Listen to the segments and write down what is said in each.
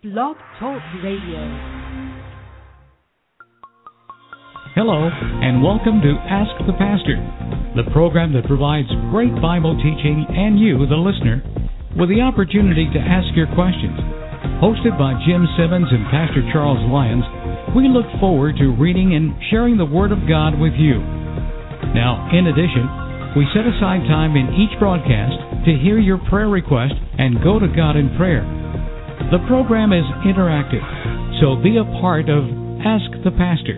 Blog Talk Radio. Hello, and welcome to Ask the Pastor, the program that provides great Bible teaching and you, the listener, with the opportunity to ask your questions. Hosted by Jim Simmons and Pastor Charles Lyons, we look forward to reading and sharing the Word of God with you. Now, in addition, we set aside time in each broadcast to hear your prayer request and go to God in prayer. The program is interactive, so be a part of Ask the Pastor.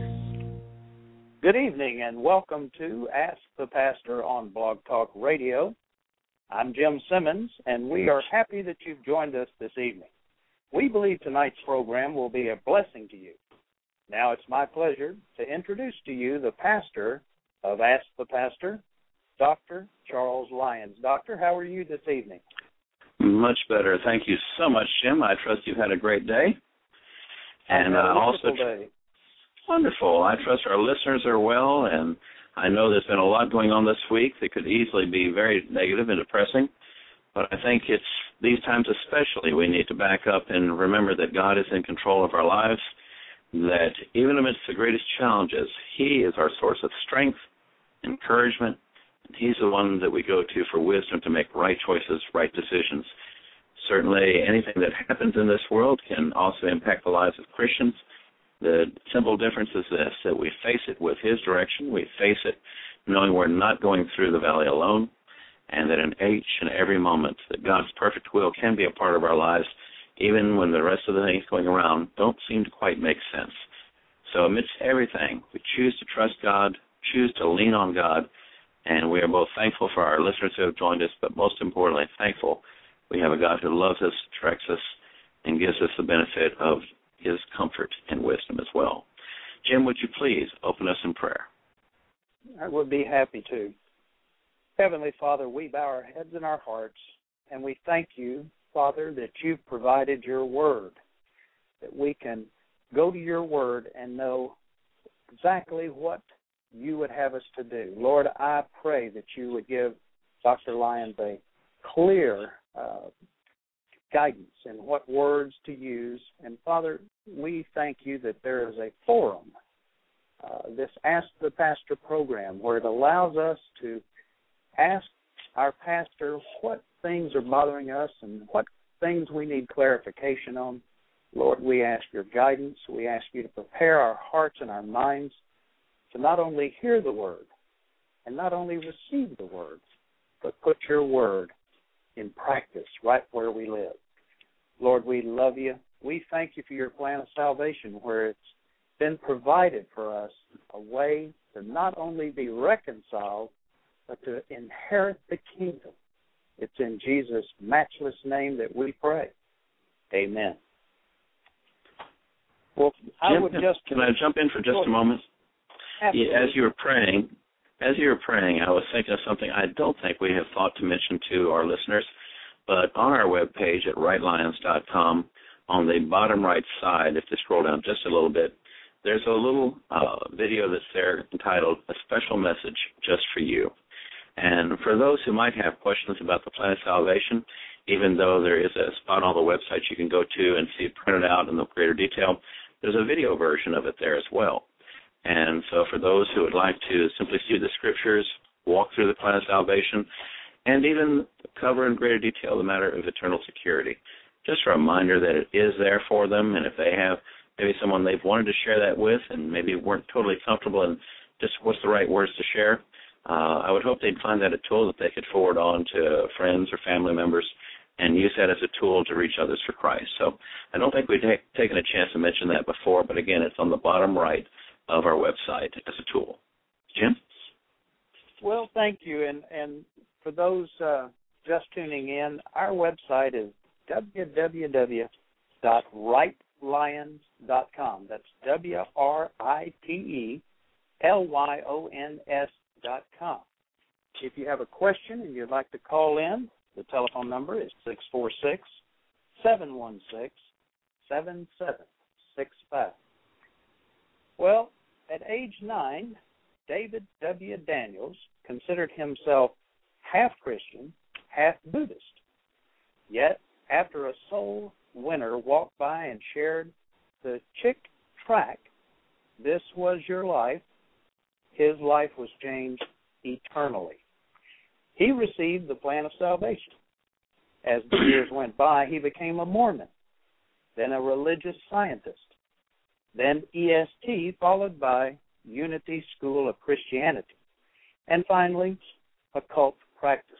Good evening and welcome to Ask the Pastor on Blog Talk Radio. I'm Jim Simmons, and we are happy that you've joined us this evening. We believe tonight's program will be a blessing to you. Now it's my pleasure to introduce to you the pastor of Ask the Pastor, Dr. Charles Lyons. Doctor, how are you this evening? Much better. Thank you so much, Jim. I trust you've had a great day. And also day. Wonderful. I trust our listeners are well, and I know there's been a lot going on this week that could easily be very negative and depressing, but I think it's these times especially we need to back up and remember that God is in control of our lives, that even amidst the greatest challenges, He is our source of strength, encouragement, and He's the one that we go to for wisdom to make right choices, right decisions. Certainly anything that happens in this world can also impact the lives of Christians. The simple difference is this, that we face it with His direction, we face it knowing we're not going through the valley alone, and that in each and every moment that God's perfect will can be a part of our lives, even when the rest of the things going around don't seem to quite make sense. So amidst everything, we choose to trust God, choose to lean on God, and we are both thankful for our listeners who have joined us, but most importantly, thankful we have a God who loves us, directs us, and gives us the benefit of His comfort and wisdom as well. Jim, would you please open us in prayer? I would be happy to. Heavenly Father, we bow our heads and our hearts, and we thank you, Father, that you've provided your word, that we can go to your word and know exactly what you would have us to do. Lord, I pray that you would give Dr. Lyons a clear guidance in what words to use. And, Father, we thank you that there is a forum, this Ask the Pastor program, where it allows us to ask our pastor what things are bothering us and what things we need clarification on. Lord, we ask your guidance. We ask you to prepare our hearts and our minds to not only hear the word and not only receive the word, but put your word in practice right where we live. Lord, we love you. We thank you for your plan of salvation, where it's been provided for us a way to not only be reconciled, but to inherit the kingdom. It's in Jesus' matchless name that we pray. Amen. Well, Can I jump in for just a moment? Absolutely. As you were praying, I was thinking of something I don't think we have thought to mention to our listeners, but on our webpage at rightlyons.com, on the bottom right side, if you scroll down just a little bit, there's a little video that's there entitled A Special Message Just for You. And for those who might have questions about the plan of salvation, even though there is a spot on the website you can go to and see it printed out in the greater detail, there's a video version of it there as well. And so for those who would like to simply see the scriptures, walk through the plan of salvation, and even cover in greater detail the matter of eternal security, just a reminder that it is there for them, and if they have maybe someone they've wanted to share that with and maybe weren't totally comfortable in just what's the right words to share, I would hope they'd find that a tool that they could forward on to friends or family members and use that as a tool to reach others for Christ. So I don't think we've taken a chance to mention that before, but again, it's on the bottom right of our website as a tool. Jim? Well, thank you. And for those just tuning in, our website is www.rightlyons.com. That's WRITELYONS.com. If you have a question and you'd like to call in, the telephone number is 646-716-7765. Well, at age 9, David W. Daniels considered himself half Christian, half Buddhist. Yet, after a soul winter walked by and shared the Chick track, "This Was Your Life," his life was changed eternally. He received the plan of salvation. As the years went by, he became a Mormon, then a religious scientist, then EST, followed by Unity School of Christianity, and finally, occult practices.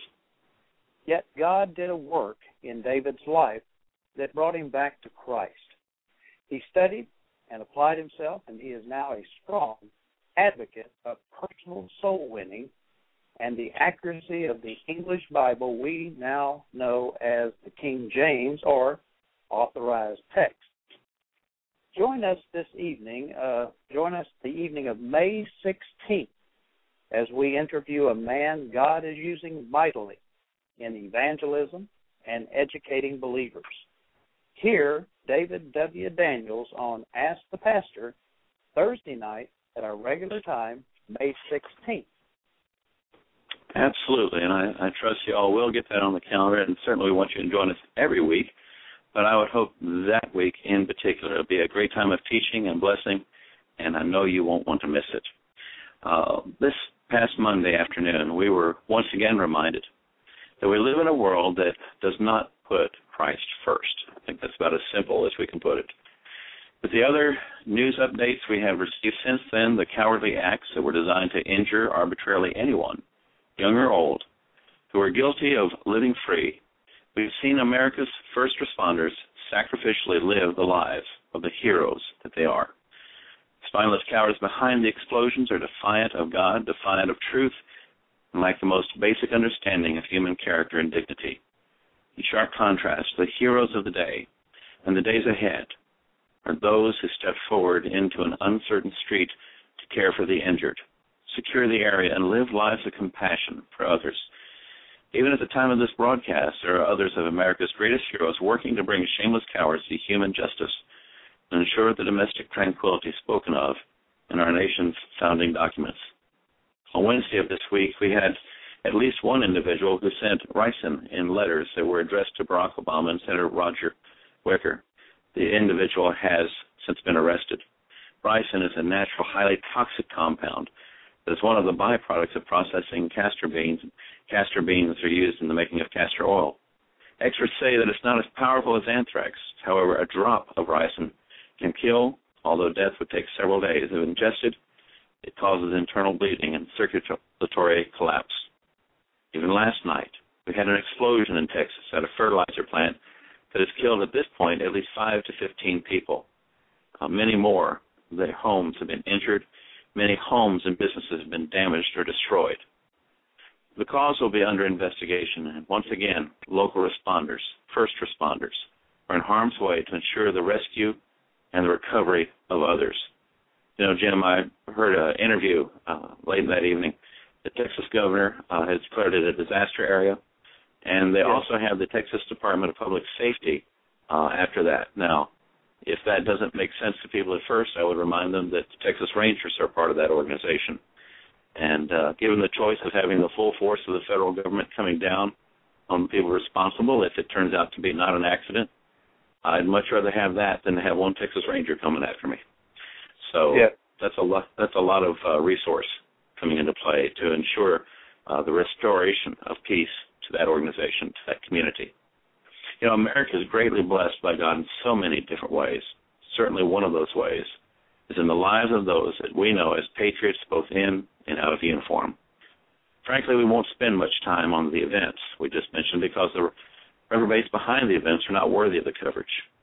Yet God did a work in David's life that brought him back to Christ. He studied and applied himself, and he is now a strong advocate of personal soul winning and the accuracy of the English Bible we now know as the King James or Authorized Text. Join us the evening of May 16th as we interview a man God is using mightily in evangelism and educating believers. Hear David W. Daniels on Ask the Pastor Thursday night at our regular time, May 16th. Absolutely, and I trust you all will get that on the calendar, and certainly we want you to join us every week, but I would hope that week in particular it'll be a great time of teaching and blessing, and I know you won't want to miss it. This past Monday afternoon, we were once again reminded that we live in a world that does not put Christ first. I think that's about as simple as we can put it. With the other news updates we have received since then, the cowardly acts that were designed to injure arbitrarily anyone, young or old, who are guilty of living free, we've seen America's first responders sacrificially live the lives of the heroes that they are. Spineless cowards behind the explosions are defiant of God, defiant of truth, and lack the most basic understanding of human character and dignity. In sharp contrast, the heroes of the day and the days ahead are those who step forward into an uncertain street to care for the injured, secure the area, and live lives of compassion for others. Even at the time of this broadcast, there are others of America's greatest heroes working to bring shameless cowards to human justice and ensure the domestic tranquility spoken of in our nation's founding documents. On Wednesday of this week, we had at least one individual who sent ricin in letters that were addressed to Barack Obama and Senator Roger Wicker. The individual has since been arrested. Ricin is a natural, highly toxic compound that is one of the byproducts of processing castor beans. Castor beans are used in the making of castor oil. Experts say that it's not as powerful as anthrax. However, a drop of ricin can kill, although death would take several days. If ingested, it causes internal bleeding and circulatory collapse. Even last night, we had an explosion in Texas at a fertilizer plant that has killed at this point at least 5 to 15 people. Many more, their homes have been injured. Many homes and businesses have been damaged or destroyed. The cause will be under investigation, and once again, local responders, first responders, are in harm's way to ensure the rescue and the recovery of others. You know, Jim, I heard an interview late that evening. The Texas governor has declared it a disaster area, and they also have the Texas Department of Public Safety after that. Now, if that doesn't make sense to people at first, I would remind them that the Texas Rangers are part of that organization. And given the choice of having the full force of the federal government coming down on the people responsible, if it turns out to be not an accident, I'd much rather have that than to have one Texas Ranger coming after me. So that's a lot of resource coming into play to ensure the restoration of peace to that organization, to that community. You know, America is greatly blessed by God in so many different ways. Certainly one of those ways is in the lives of those that we know as patriots both in and out of uniform. Frankly, we won't spend much time on the events we just mentioned because the reprobates behind the events are not worthy of the coverage.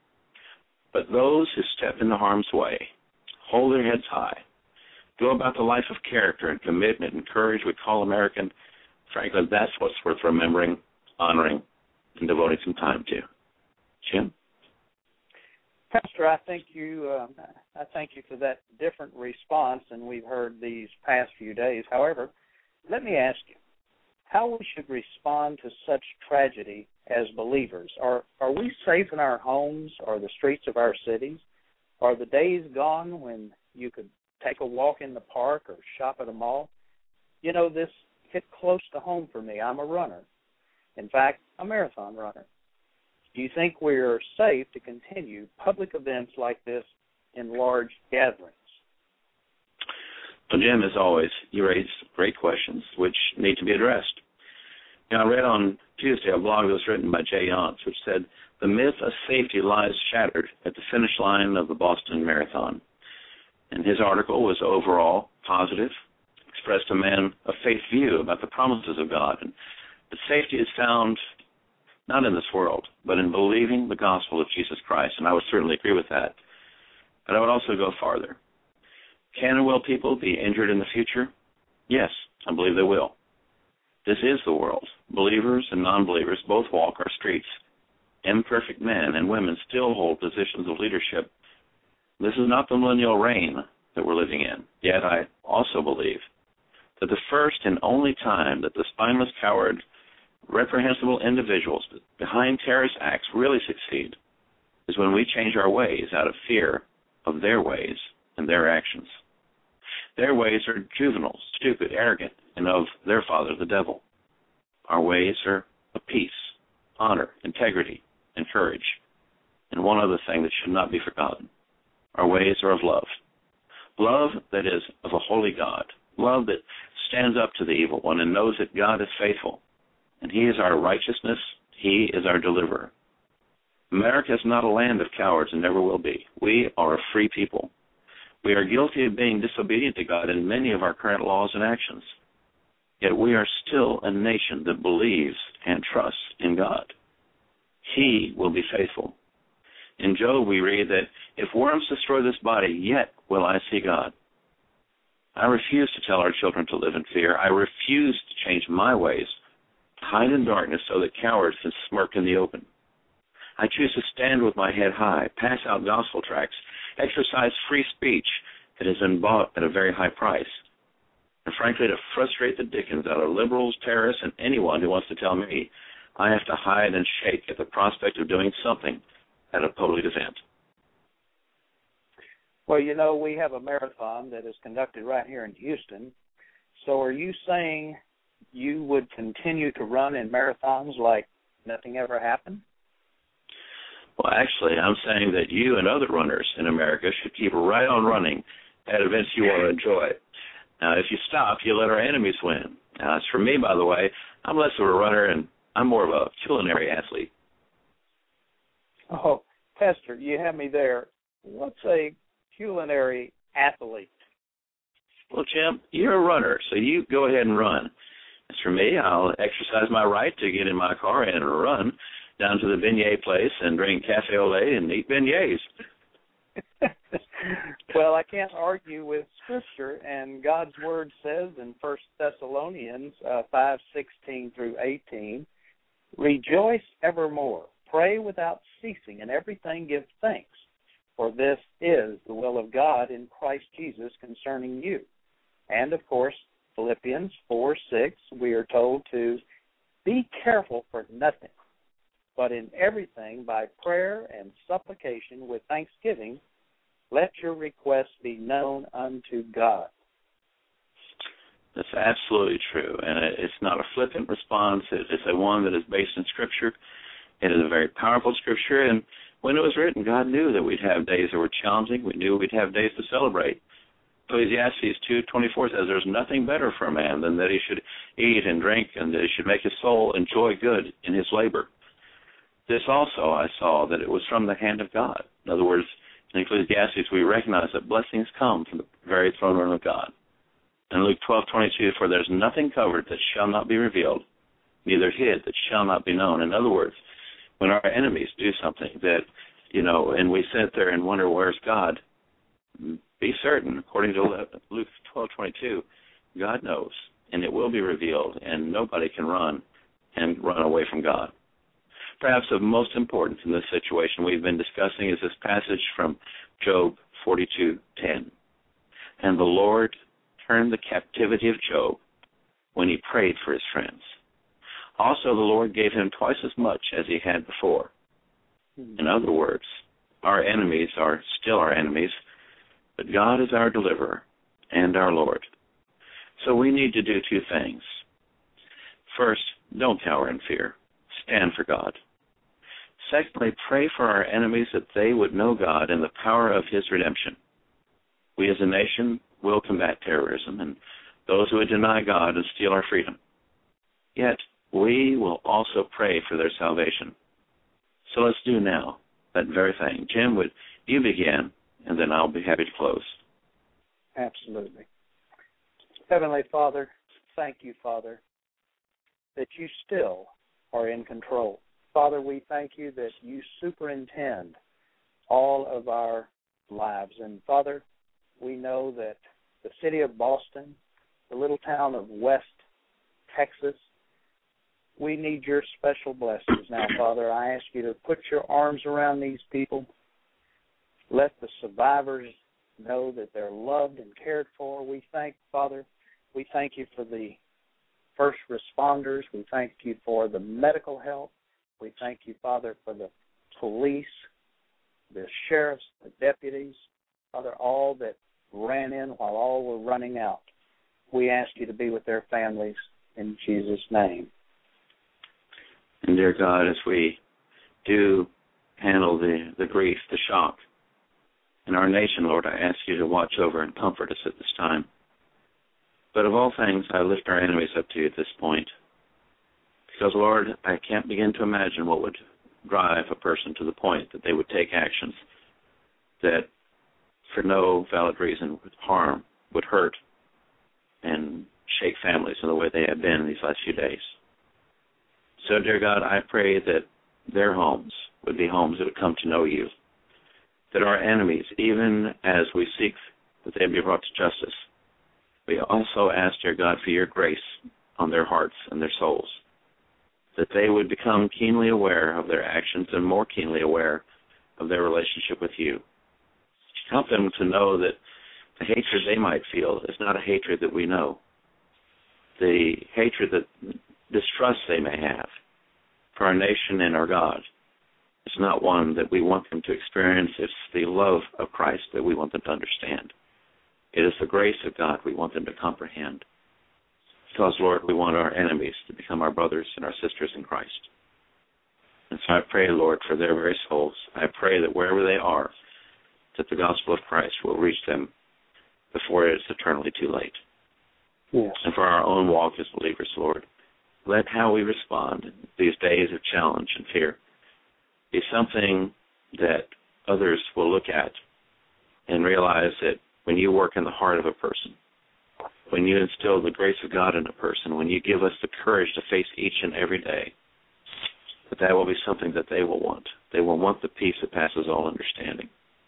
But those who step into harm's way, hold their heads high, go about the life of character and commitment and courage we call American, frankly, that's what's worth remembering, honoring, and devoting some time to. Jim? Pastor, I thank you for that different response than we've heard these past few days. However, let me ask you, how we should respond to such tragedy as believers. Are we safe in our homes or the streets of our cities? Are the days gone when you could take a walk in the park or shop at a mall? You know, this hit close to home for me. I'm a runner. In fact, a marathon runner. Do you think we are safe to continue public events like this in large gatherings? Well, Jim, as always, you raise great questions which need to be addressed. I read on Tuesday a blog that was written by Jay Yance, which said, "The myth of safety lies shattered at the finish line of the Boston Marathon." And his article was overall positive, expressed a man of faith view about the promises of God, and that safety is found not in this world, but in believing the gospel of Jesus Christ, and I would certainly agree with that. But I would also go farther. Can and will people be injured in the future? Yes, I believe they will. This is the world. Believers and non-believers both walk our streets. Imperfect men and women still hold positions of leadership. This is not the millennial reign that we're living in. Yet I also believe that the first and only time that the spineless, coward, reprehensible individuals behind terrorist acts really succeed is when we change our ways out of fear of their ways and their actions. Their ways are juvenile, stupid, arrogant, and of their father, the devil. Our ways are of peace, honor, integrity, and courage. And one other thing that should not be forgotten. Our ways are of love. Love that is of a holy God. Love that stands up to the evil one and knows that God is faithful. And He is our righteousness. He is our deliverer. America is not a land of cowards and never will be. We are a free people. We are guilty of being disobedient to God in many of our current laws and actions. Yet we are still a nation that believes and trusts in God. He will be faithful. In Job we read that if worms destroy this body, yet will I see God. I refuse to tell our children to live in fear. I refuse to change my ways, to hide in darkness so that cowards can smirk in the open. I choose to stand with my head high, pass out gospel tracts, exercise free speech that has been bought at a very high price, and frankly to frustrate the dickens out of liberals, terrorists, and anyone who wants to tell me I have to hide and shake at the prospect of doing something at a public event. Well, we have a marathon that is conducted right here in Houston. So are you saying you would continue to run in marathons like nothing ever happened? Well, actually, I'm saying that you and other runners in America should keep right on running at events you want to enjoy. Now, if you stop, you let our enemies win. Now, as for me, by the way, I'm less of a runner and I'm more of a culinary athlete. Oh, Pastor, you have me there. What's a culinary athlete? Well, Jim, you're a runner, so you go ahead and run. As for me, I'll exercise my right to get in my car and run down to the beignet place and drink cafe au lait and eat beignets. Well, I can't argue with Scripture, and God's Word says in 1 Thessalonians 5:16 through 18, "Rejoice evermore, pray without ceasing, and everything give thanks, for this is the will of God in Christ Jesus concerning you." And, of course, Philippians 4:6, we are told to be careful for nothing, but in everything by prayer and supplication with thanksgiving, let your requests be known unto God. That's absolutely true, and it's not a flippant response. It's a one that is based in Scripture. It is a very powerful Scripture, and when it was written, God knew that we'd have days that were challenging. We knew we'd have days to celebrate. Ecclesiastes 2:24 says, "There's nothing better for a man than that he should eat and drink, and that he should make his soul enjoy good in his labor." This also I saw that it was from the hand of God. In other words, in Ecclesiastes, we recognize that blessings come from the very throne room of God. In Luke 12:22, "For there's nothing covered that shall not be revealed, neither hid that shall not be known." In other words, when our enemies do something that, and we sit there and wonder, where's God? Be certain, according to Luke 12:22, God knows, and it will be revealed, and nobody can run away from God. Perhaps of most importance in this situation we've been discussing is this passage from Job 42:10. "And the Lord turned the captivity of Job when he prayed for his friends. Also the Lord gave him twice as much as he had before." In other words, our enemies are still our enemies, but God is our deliverer and our Lord. So we need to do two things. First, don't cower in fear. Stand for God. Secondly, pray for our enemies that they would know God and the power of his redemption. We as a nation will combat terrorism and those who would deny God and steal our freedom. Yet, we will also pray for their salvation. So let's do now that very thing. Jim, would you begin, and then I'll be happy to close. Absolutely. Heavenly Father, thank you, Father, that you still are in control. Father, we thank you that you superintend all of our lives. And Father, we know that the city of Boston, the little town of West Texas, we need your special blessings now, Father. I ask you to put your arms around these people. Let the survivors know that they're loved and cared for. We thank, Father, we thank you for the first responders. We thank you for the medical help. We thank you, Father, for the police, the sheriffs, the deputies, Father, all that ran in while all were running out. We ask you to be with their families in Jesus' name. And dear God, as we do handle the grief, the shock in our nation, Lord, I ask you to watch over and comfort us at this time. But of all things, I lift our enemies up to you at this point. Because, Lord, I can't begin to imagine what would drive a person to the point that they would take actions that, for no valid reason, would harm, would hurt, and shake families in the way they have been in these last few days. So, dear God, I pray that their homes would be homes that would come to know you, that our enemies, even as we seek that they be brought to justice, we also ask, dear God, for your grace on their hearts and their souls, that they would become keenly aware of their actions and more keenly aware of their relationship with you. Help them to know that the hatred they might feel is not a hatred that we know. The hatred, that distrust they may have for our nation and our God is not one that we want them to experience. It's the love of Christ that we want them to understand. It is the grace of God we want them to comprehend. Because, Lord, we want our enemies to become our brothers and our sisters in Christ. And so I pray, Lord, for their very souls. I pray that wherever they are, that the gospel of Christ will reach them before it is eternally too late. Yes. And for our own walk as believers, Lord, let how we respond in these days of challenge and fear be something that others will look at and realize that when you work in the heart of a person, when you instill the grace of God in a person, when you give us the courage to face each and every day, that will be something that they will want. They will want the peace that passes all understanding.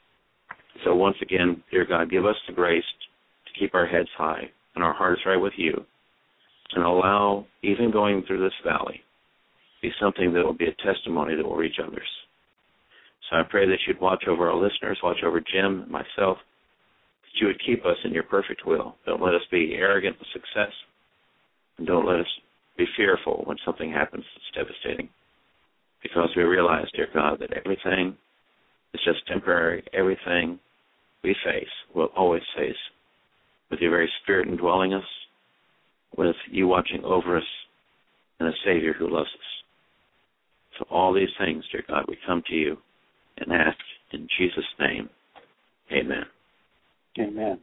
So once again, dear God, give us the grace to keep our heads high and our hearts right with you, and allow, even going through this valley, be something that will be a testimony that will reach others. So I pray that you'd watch over our listeners, watch over Jim and myself, that you would keep us in your perfect will. Don't let us be arrogant with success, and don't let us be fearful when something happens that's devastating. Because we realize, dear God, that everything is just temporary. Everything we face, will always face, with your very Spirit indwelling us, with you watching over us, and a Savior who loves us. So all these things, dear God, we come to you and ask in Jesus' name. Amen. Amen.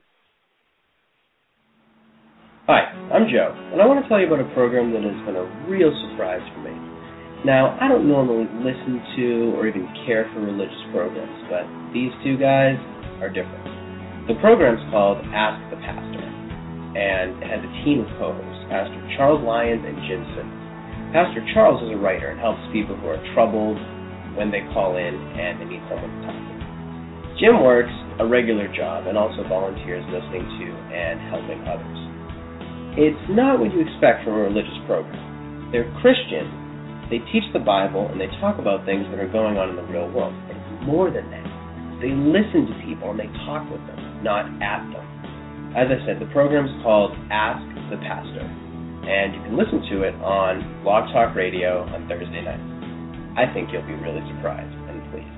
Hi, I'm Joe, and I want to tell you about a program that has been a real surprise for me. Now, I don't normally listen to or even care for religious programs, but these two guys are different. The program's called Ask the Pastor, and it has a team of co-hosts, Pastor Charles Lyons and Jim Simmons. Pastor Charles is a writer and helps people who are troubled when they call in and they need someone to talk to. Jim works a regular job and also volunteers listening to and helping others. It's not what you expect from a religious program. They're Christian, they teach the Bible, and they talk about things that are going on in the real world. And more than that, they listen to people and they talk with them, not at them. As I said, the program's called Ask the Pastor, and you can listen to it on Blog Talk Radio on Thursday nights. I think you'll be really surprised and pleased.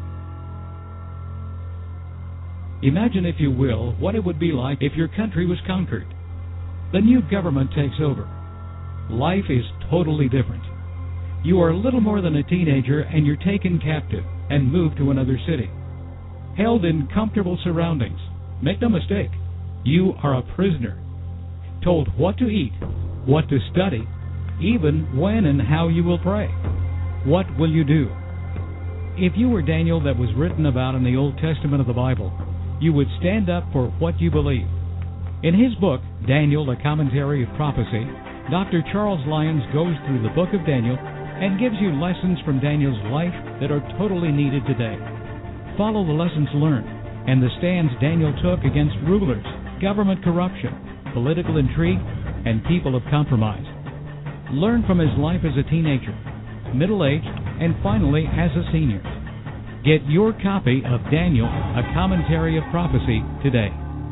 Imagine, if you will, what it would be like if your country was conquered. The new government takes over. Life is totally different. You are little more than a teenager and you're taken captive and moved to another city. Held in comfortable surroundings. Make no mistake, you are a prisoner. Told what to eat, what to study, even when and how you will pray. What will you do? If you were Daniel that was written about in the Old Testament of the Bible, you would stand up for what you believe. In his book, Daniel, a Commentary of Prophecy, Dr. Charles Lyons goes through the book of Daniel and gives you lessons from Daniel's life that are totally needed today. Follow the lessons learned and the stands Daniel took against rulers, government corruption, political intrigue, and people of compromise. Learn from his life as a teenager, middle-aged, and finally as a senior. Get your copy of Daniel, a Commentary of Prophecy today.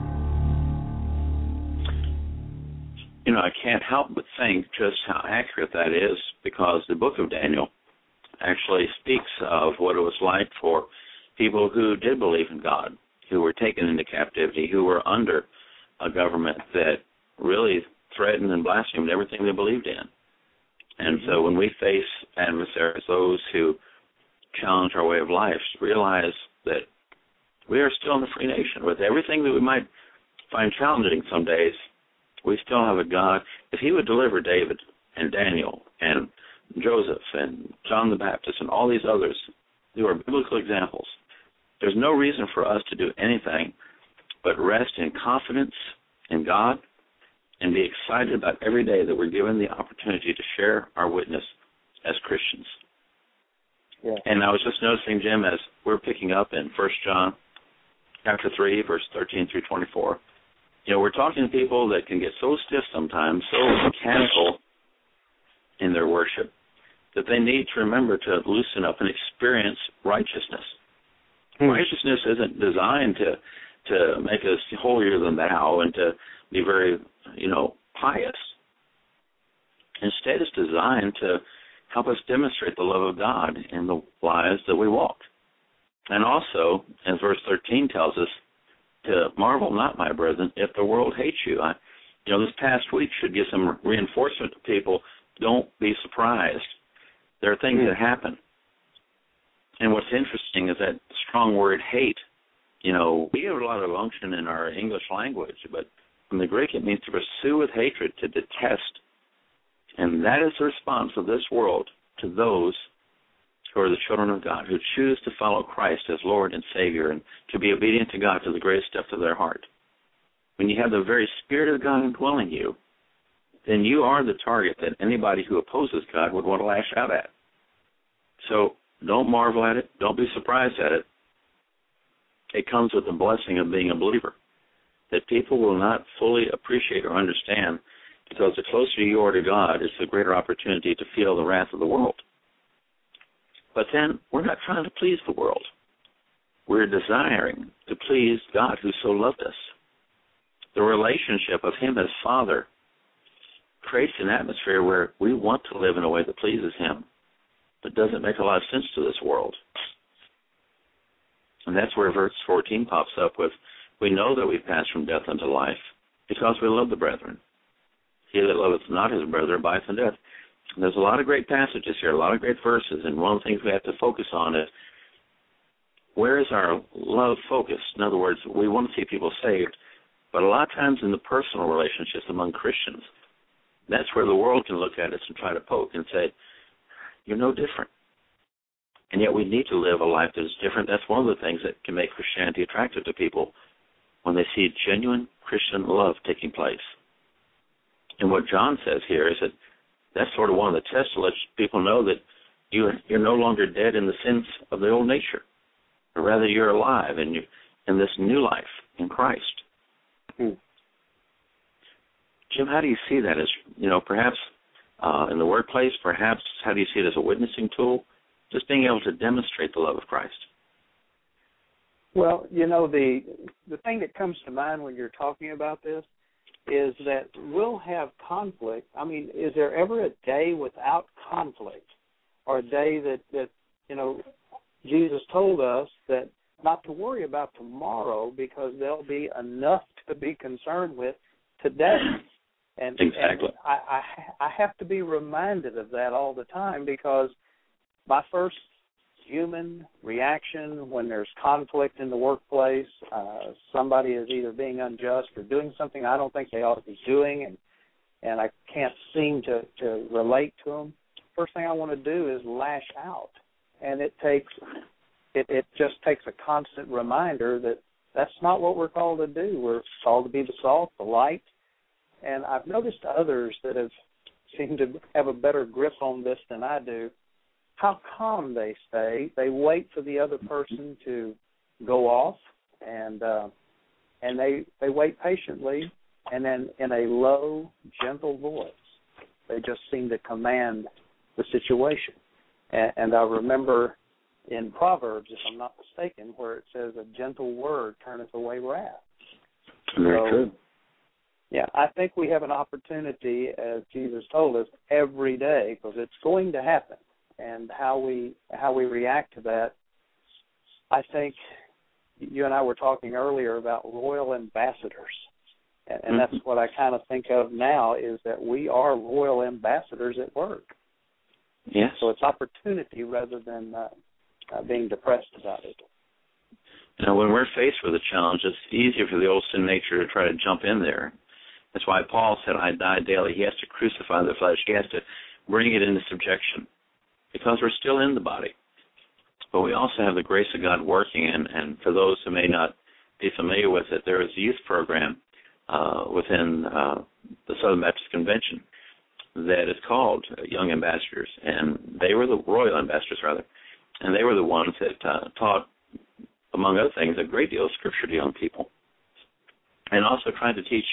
You know, I can't help but think just how accurate that is, because the book of Daniel actually speaks of what it was like for people who did believe in God, who were taken into captivity, who were under a government that really threatened and blasphemed everything they believed in. And so when we face adversaries, those who challenge our way of life, realize that we are still in the free nation. With everything that we might find challenging some days, we still have a God. If he would deliver David and Daniel and Joseph and John the Baptist and all these others who are biblical examples, there's no reason for us to do anything but rest in confidence in God and be excited about every day that we're given the opportunity to share our witness as Christians. Yeah. And I was just noticing, Jim, as we're picking up in 1 John chapter 3, verse 13 through 24, you know, we're talking to people that can get so stiff sometimes, so mechanical in their worship, that they need to remember to loosen up and experience righteousness. Righteousness isn't designed to make us holier than thou and to be very, pious. Instead, it's designed to help us demonstrate the love of God in the lives that we walk. And also, as verse 13 tells us, to marvel not, my brethren, if the world hates you. This past week should give some reinforcement to people. Don't be surprised. There are things that happen. And what's interesting is that strong word hate. We have a lot of unction in our English language, but from the Greek it means to pursue with hatred, to detest. And that is the response of this world to those who are the children of God, who choose to follow Christ as Lord and Savior and to be obedient to God to the greatest depth of their heart. When you have the very Spirit of God indwelling you, then you are the target that anybody who opposes God would want to lash out at. So don't marvel at it. Don't be surprised at it. It comes with the blessing of being a believer, that people will not fully appreciate or understand, because the closer you are to God, it's a greater opportunity to feel the wrath of the world. But then we're not trying to please the world. We're desiring to please God who so loved us. The relationship of him as Father creates an atmosphere where we want to live in a way that pleases him, but doesn't make a lot of sense to this world. And that's where verse 14 pops up with, we know that we've passed from death unto life because we love the brethren. He that loveth not his brother abideth in death. And there's a lot of great passages here, a lot of great verses, and one of the things we have to focus on is, where is our love focused? In other words, we want to see people saved, but a lot of times in the personal relationships among Christians, that's where the world can look at us and try to poke and say, you're no different. And yet we need to live a life that is different. That's one of the things that can make Christianity attractive to people, when they see genuine Christian love taking place. And what John says here is that that's sort of one of the tests to let people know that you're no longer dead in the sins of the old nature, but rather you're alive in this new life in Christ. Jim, how do you see that? As perhaps in the workplace, perhaps how do you see it as a witnessing tool? Just being able to demonstrate the love of Christ. Well, the thing that comes to mind when you're talking about this is that we'll have conflict. I mean, is there ever a day without conflict, or a day that Jesus told us that not to worry about tomorrow because there'll be enough to be concerned with today? And, exactly. And I have to be reminded of that all the time, because my first human reaction when there's conflict in the workplace, somebody is either being unjust or doing something I don't think they ought to be doing, and I can't seem to relate to them, first thing I want to do is lash out. And it just takes a constant reminder that that's not what we're called to do. We're called to be the salt, the light. And I've noticed others that have seemed to have a better grip on this than I do, how calm they stay. They wait for the other person to go off, and they wait patiently, and then in a low, gentle voice, they just seem to command the situation. And I remember in Proverbs, if I'm not mistaken, where it says, a gentle word turneth away wrath. Very true. Yeah, I think we have an opportunity, as Jesus told us, every day, because it's going to happen. And how we react to that, I think you and I were talking earlier about royal ambassadors. And that's what I kind of think of now, is that we are royal ambassadors at work. Yes. So it's opportunity rather than being depressed about it. Now, when we're faced with a challenge, it's easier for the old sin nature to try to jump in there. That's why Paul said, I die daily. He has to crucify the flesh. He has to bring it into subjection, because we're still in the body. But we also have the grace of God working, and for those who may not be familiar with it, there is a youth program within the Southern Baptist Convention that is called Young Ambassadors, and they were the Royal Ambassadors, rather, and they were the ones that taught, among other things, a great deal of Scripture to young people, and also tried to teach,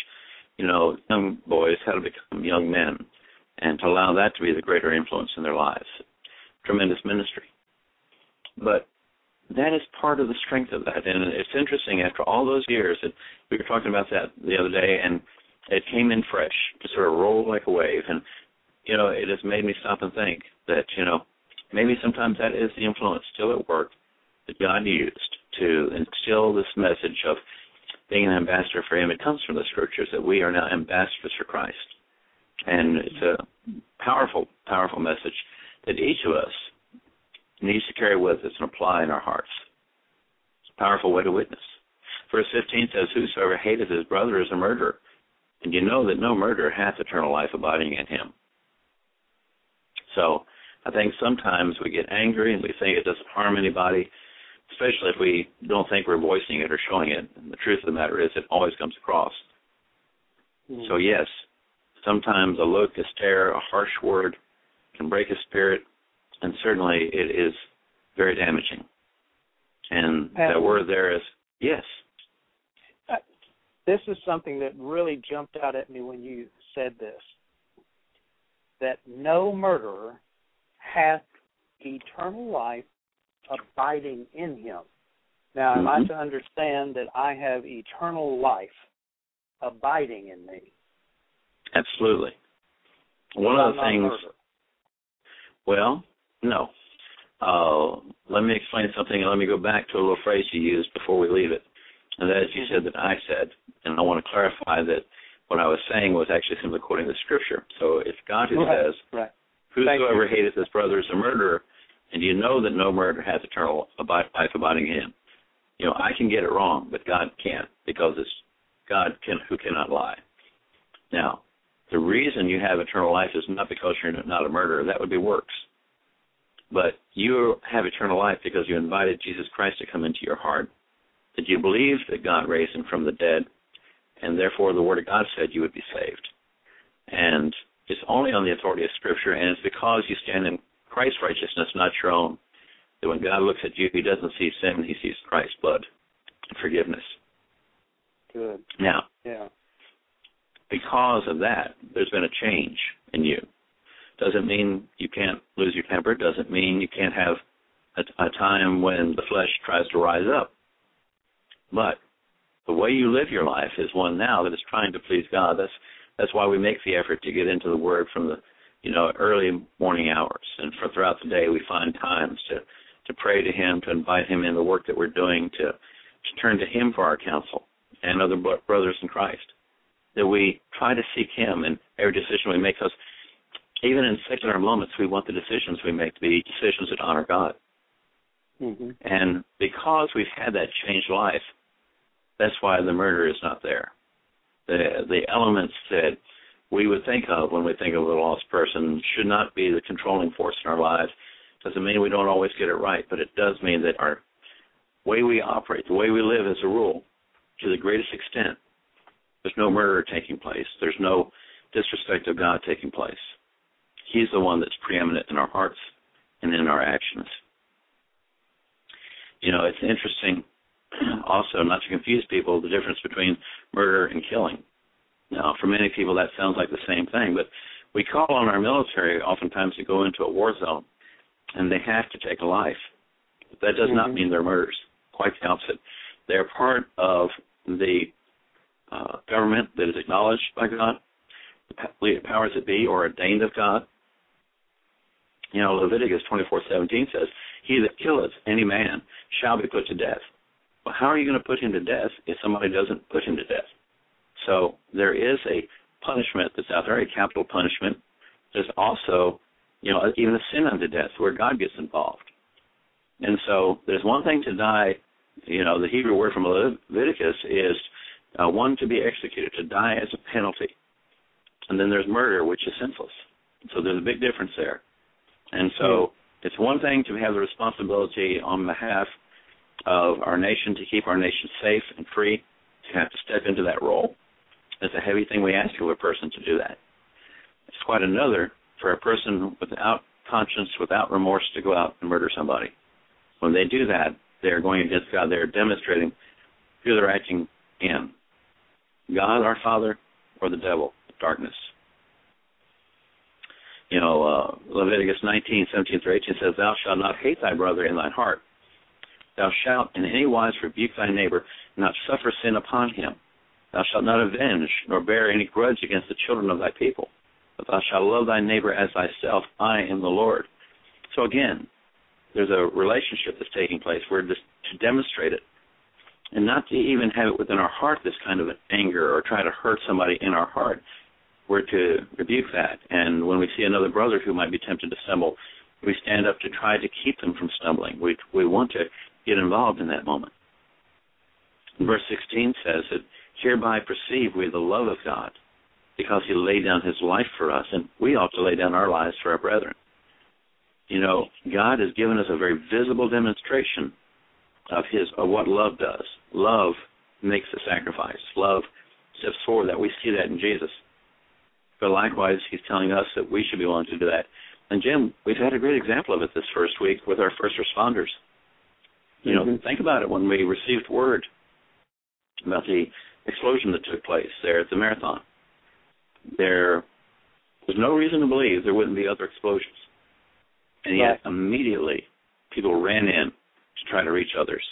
young boys how to become young men, and to allow that to be the greater influence in their lives. Tremendous ministry. But that is part of the strength of that. And it's interesting, after all those years, that we were talking about that the other day, and it came in fresh, to sort of roll like a wave. And, it has made me stop and think that, maybe sometimes that is the influence still at work that God used to instill this message of being an ambassador for Him. It comes from the Scriptures that we are now ambassadors for Christ. And it's a powerful, powerful message that each of us needs to carry with us and apply in our hearts. It's a powerful way to witness. Verse 15 says, whosoever hateth his brother is a murderer, and you know that no murderer hath eternal life abiding in him. So I think sometimes we get angry and we think it doesn't harm anybody, especially if we don't think we're voicing it or showing it. And the truth of the matter is it always comes across. So yes, sometimes a look, a stare, a harsh word can break a spirit, and certainly it is very damaging. And that word there is, yes. This is something that really jumped out at me when you said this, that no murderer hath eternal life abiding in him. Now, am I to understand that I have eternal life abiding in me? Absolutely. One of the things, well, no. Let me explain something, and let me go back to a little phrase you used before we leave it. And that is, you said that I said, and I want to clarify that what I was saying was actually simply quoting the Scripture. So it's God who says, whosoever hateth his brother is a murderer, and you know that no murderer hath eternal life abiding in him. I can get it wrong, but God can't, because it's God who cannot lie. Now, the reason you have eternal life is not because you're not a murderer. That would be works. But you have eternal life because you invited Jesus Christ to come into your heart, that you believed that God raised him from the dead, and therefore the Word of God said you would be saved. And it's only on the authority of Scripture, and it's because you stand in Christ's righteousness, not your own, that when God looks at you, He doesn't see sin, He sees Christ's blood and forgiveness. Good. Now, because of that, there's been a change in you. Doesn't mean you can't lose your temper. Doesn't mean you can't have a time when the flesh tries to rise up. But the way you live your life is one now that is trying to please God. That's why we make the effort to get into the Word from the early morning hours, and throughout the day we find times to pray to Him, to invite Him in the work that we're doing, to turn to Him for our counsel and other brothers in Christ. that we try to seek Him in every decision we make. Because even in secular moments, we want the decisions we make to be decisions that honor God. Mm-hmm. And because we've had that changed life, that's why the murder is not there. The elements that we would think of when we think of a lost person should not be the controlling force in our lives. Doesn't mean we don't always get it right, but it does mean that our way we operate, the way we live as a rule, to the greatest extent, there's no murder taking place. There's no disrespect of God taking place. He's the one that's preeminent in our hearts and in our actions. You know, it's interesting also not to confuse people, the difference between murder and killing. Now, for many people, that sounds like the same thing, but we call on our military oftentimes to go into a war zone, and they have to take a life. But that does not mean they're murders. Quite the opposite. They're part of the government that is acknowledged by God, the powers that be, or ordained of God. You know, Leviticus 24:17 says, "He that killeth any man shall be put to death." Well, how are you going to put him to death if somebody doesn't put him to death? So there is a punishment that's out there, a capital punishment. There's also, you know, even a sin unto death where God gets involved. And so there's one thing to die. You know, the Hebrew word from Leviticus is one to be executed, to die as a penalty. And then there's murder, which is senseless. So there's a big difference there. And so it's one thing to have the responsibility on behalf of our nation to keep our nation safe and free, to have to step into that role. It's a heavy thing we ask of a person to do that. It's quite another for a person without conscience, without remorse, to go out and murder somebody. When they do that, they're going against God. They're demonstrating who they're acting in. God, our Father, or the devil, darkness. You know, Leviticus 19:17-18 says, "Thou shalt not hate thy brother in thine heart. Thou shalt in any wise rebuke thy neighbor, and not suffer sin upon him. Thou shalt not avenge, nor bear any grudge against the children of thy people. But thou shalt love thy neighbor as thyself. I am the Lord." So again, there's a relationship that's taking place. We're just to demonstrate it, and not to even have it within our heart, this kind of anger or try to hurt somebody in our heart. We're to rebuke that. And when we see another brother who might be tempted to stumble, we stand up to try to keep them from stumbling. We want to get involved in that moment. Verse 16 says that, "Hereby perceive we the love of God, because he laid down his life for us, and we ought to lay down our lives for our brethren." You know, God has given us a very visible demonstration of what love does. Love makes the sacrifice. Love steps forward. That we see that in Jesus. But likewise, he's telling us that we should be willing to do that. And Jim, we've had a great example of it this first week with our first responders. You know, think about it. When we received word about the explosion that took place there at the marathon, there was no reason to believe there wouldn't be other explosions. And yet, immediately, people ran in to try to reach others.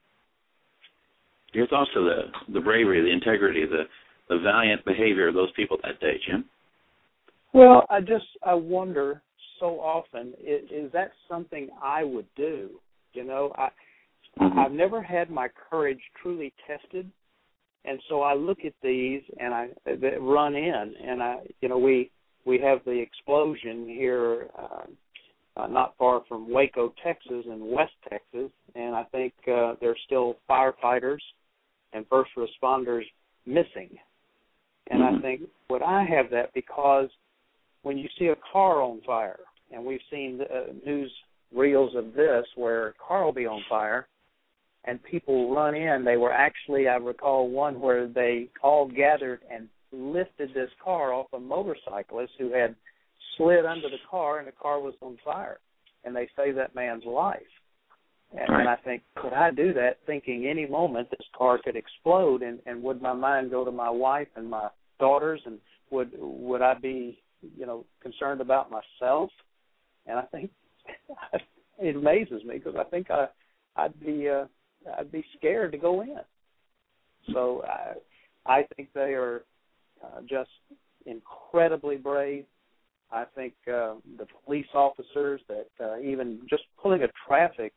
Here's also the bravery, the integrity, the valiant behavior of those people that day, Jim. Well, I wonder so often, is that something I would do? You know, I've never had my courage truly tested, and so I look at these and I run in, and we have the explosion here not far from Waco, Texas, and West Texas, and I think there's still firefighters and first responders missing. And I think, would I have that? Because when you see a car on fire, and we've seen news reels of this where a car will be on fire and people run in. They were actually, I recall one where they all gathered and lifted this car off a motorcyclist who had slid under the car, and the car was on fire, and they saved that man's life. And I think, could I do that, thinking any moment this car could explode, and would my mind go to my wife and my daughters, and would I be, concerned about myself? And I think it amazes me, because I think I'd be scared to go in. So I think they are just incredibly brave. I think the police officers that even just pulling a traffic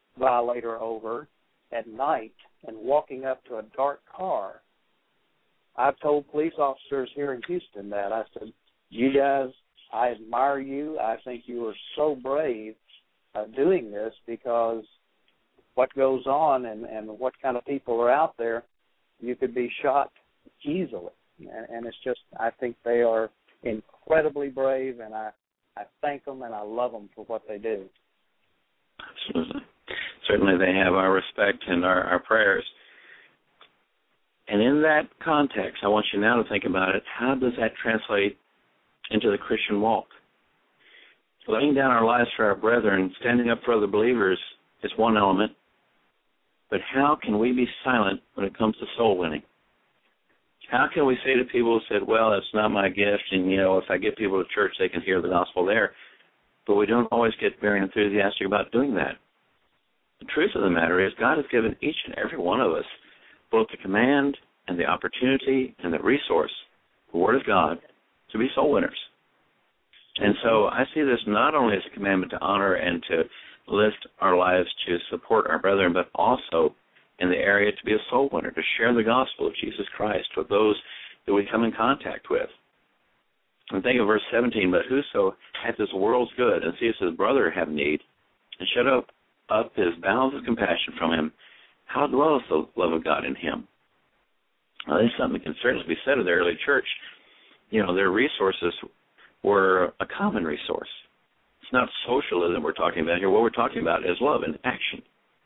violator over at night and walking up to a dark car I've told police officers here in Houston that. I said, you guys, I admire you. I think you are so brave doing this, because what goes on and what kind of people are out there, you could be shot easily. And it's just, I think they are incredibly brave, and I thank them and I love them for what they do. Absolutely. Certainly they have our respect and our prayers. And in that context, I want you now to think about it. How does that translate into the Christian walk? Laying down our lives for our brethren, standing up for other believers is one element. But how can we be silent when it comes to soul winning? How can we say to people who said, well, that's not my gift, and, if I get people to church, they can hear the gospel there. But we don't always get very enthusiastic about doing that. The truth of the matter is God has given each and every one of us both the command and the opportunity and the resource, the Word of God, to be soul winners. And so I see this not only as a commandment to honor and to lift our lives to support our brethren, but also in the area to be a soul winner, to share the gospel of Jesus Christ with those that we come in contact with. And think of verse 17, but whoso hath this world's good and sees his brother have need, and shut up his bowels of compassion from him, how dwelleth the love of God in him? Now, there's something that can certainly be said of the early church. Their resources were a common resource. It's not socialism we're talking about here. What we're talking about is love in action.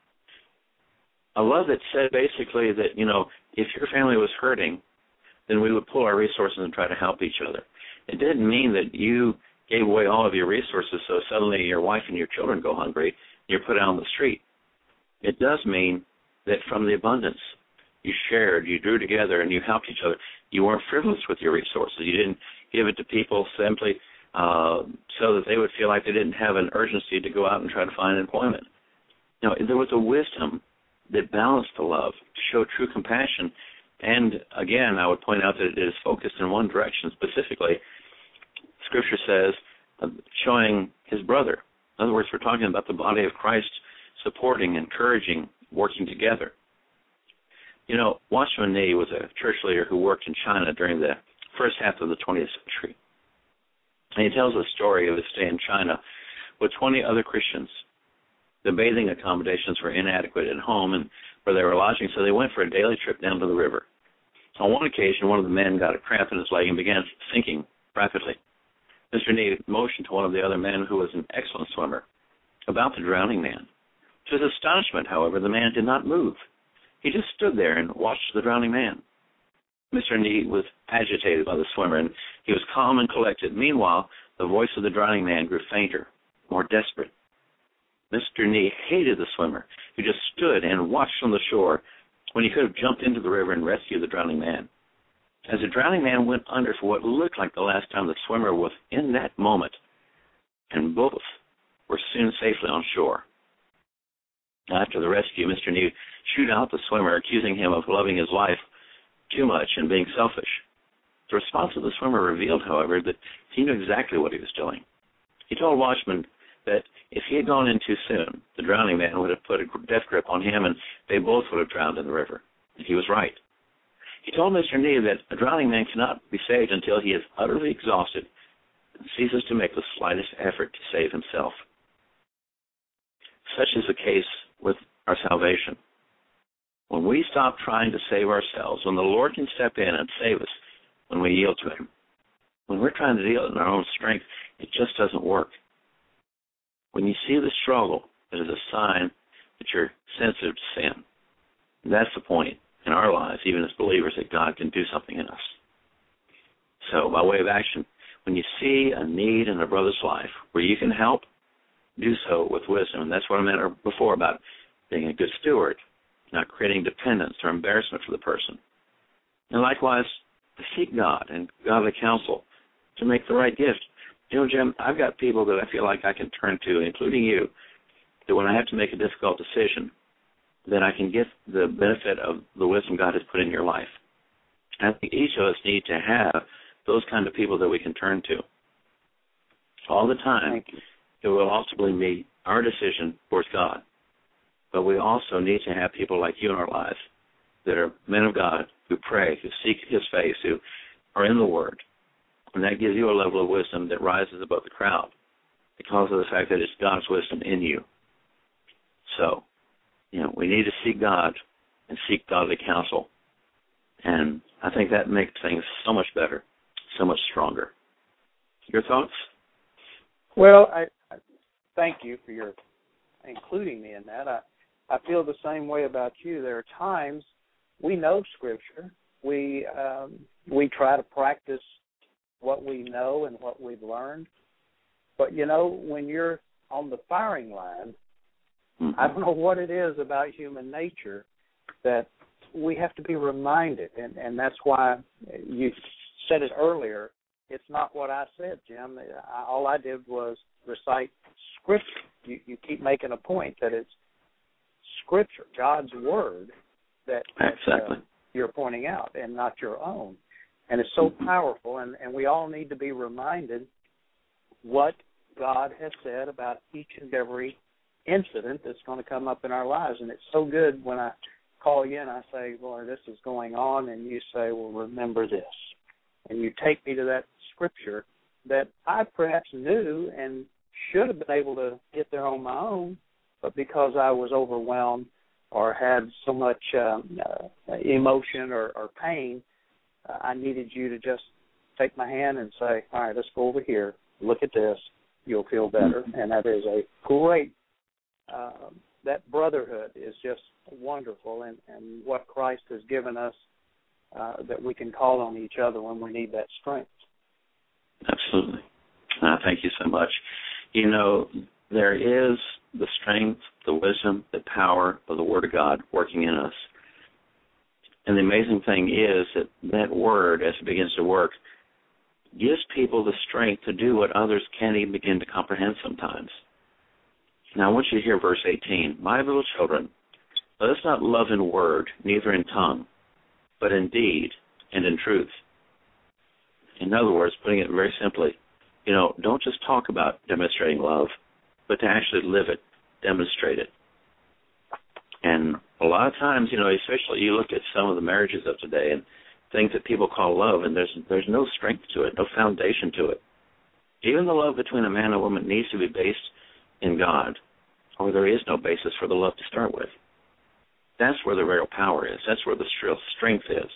A love that said basically that, if your family was hurting, then we would pull our resources and try to help each other. It didn't mean that you gave away all of your resources so suddenly your wife and your children go hungry and you're put out on the street. It does mean that from the abundance you shared, you drew together, and you helped each other. You weren't frivolous with your resources. You didn't give it to people simply so that they would feel like they didn't have an urgency to go out and try to find employment. There was a wisdom that balanced the love to show true compassion. And, again, I would point out that it is focused in one direction specifically. Scripture says showing his brother. In other words, we're talking about the body of Christ supporting, encouraging, working together. Watchman Nee was a church leader who worked in China during the first half of the 20th century. And he tells a story of his stay in China with 20 other Christians. The bathing accommodations were inadequate at home and where they were lodging, so they went for a daily trip down to the river. On one occasion, one of the men got a cramp in his leg and began sinking rapidly. Mr. Nee motioned to one of the other men, who was an excellent swimmer, about the drowning man. To his astonishment, however, the man did not move. He just stood there and watched the drowning man. Mr. Nee was agitated by the swimmer, and he was calm and collected. Meanwhile, the voice of the drowning man grew fainter, more desperate. Mr. Nee hated the swimmer, who just stood and watched from the shore when he could have jumped into the river and rescued the drowning man. As the drowning man went under for what looked like the last time, the swimmer was in that moment, and both were soon safely on shore. After the rescue, Mr. Nee chewed out the swimmer, accusing him of loving his life too much and being selfish. The response of the swimmer revealed, however, that he knew exactly what he was doing. He told Watchman that if he had gone in too soon, the drowning man would have put a death grip on him and they both would have drowned in the river. And he was right. He told Mr. Nee that a drowning man cannot be saved until he is utterly exhausted and ceases to make the slightest effort to save himself. Such is the case with our salvation. When we stop trying to save ourselves, when the Lord can step in and save us, when we yield to him, when we're trying to deal in our own strength, it just doesn't work. When you see the struggle, it is a sign that you're sensitive to sin. And that's the point in our lives, even as believers, that God can do something in us. So, by way of action, when you see a need in a brother's life where you can help, do so with wisdom. And that's what I meant before about being a good steward, not creating dependence or embarrassment for the person. And likewise, seek God and godly counsel to make the right gift. Jim, I've got people that I feel like I can turn to, including you, that when I have to make a difficult decision, then I can get the benefit of the wisdom God has put in your life. I think each of us need to have those kind of people that we can turn to all the time. It will ultimately be our decision towards God. But we also need to have people like you in our lives that are men of God who pray, who seek his face, who are in the Word. And that gives you a level of wisdom that rises above the crowd because of the fact that it's God's wisdom in you. So, we need to seek God and seek godly counsel. And I think that makes things so much better, so much stronger. Your thoughts? Well, I thank you for your including me in that. I feel the same way about you. There are times we know Scripture. We try to practice what we know and what we've learned. But, when you're on the firing line, I don't know what it is about human nature that we have to be reminded. And that's why you said it earlier. It's not what I said, Jim. All I did was recite Scripture. You keep making a point that it's Scripture, God's Word, that you're pointing out, and not your own. And it's so powerful, and we all need to be reminded what God has said about each and every incident that's going to come up in our lives. And it's so good when I call you and I say, Lord, this is going on, and you say, well, remember this. And you take me to that Scripture that I perhaps knew and should have been able to get there on my own, but because I was overwhelmed or had so much emotion or pain, I needed you to just take my hand and say, all right, let's go over here, look at this, you'll feel better. And that is a great, that brotherhood is just wonderful, and what Christ has given us that we can call on each other when we need that strength. Absolutely. Thank you so much. There is the strength, the wisdom, the power of the Word of God working in us. And the amazing thing is that Word, as it begins to work, gives people the strength to do what others can't even begin to comprehend sometimes. Now, I want you to hear verse 18. My little children, let us not love in word, neither in tongue, but in deed and in truth. In other words, putting it very simply, don't just talk about demonstrating love, but to actually live it, demonstrate it. And a lot of times, especially you look at some of the marriages of today and things that people call love, and there's no strength to it, no foundation to it. Even the love between a man and a woman needs to be based in God, or there is no basis for the love to start with. That's where the real power is. That's where the real strength is.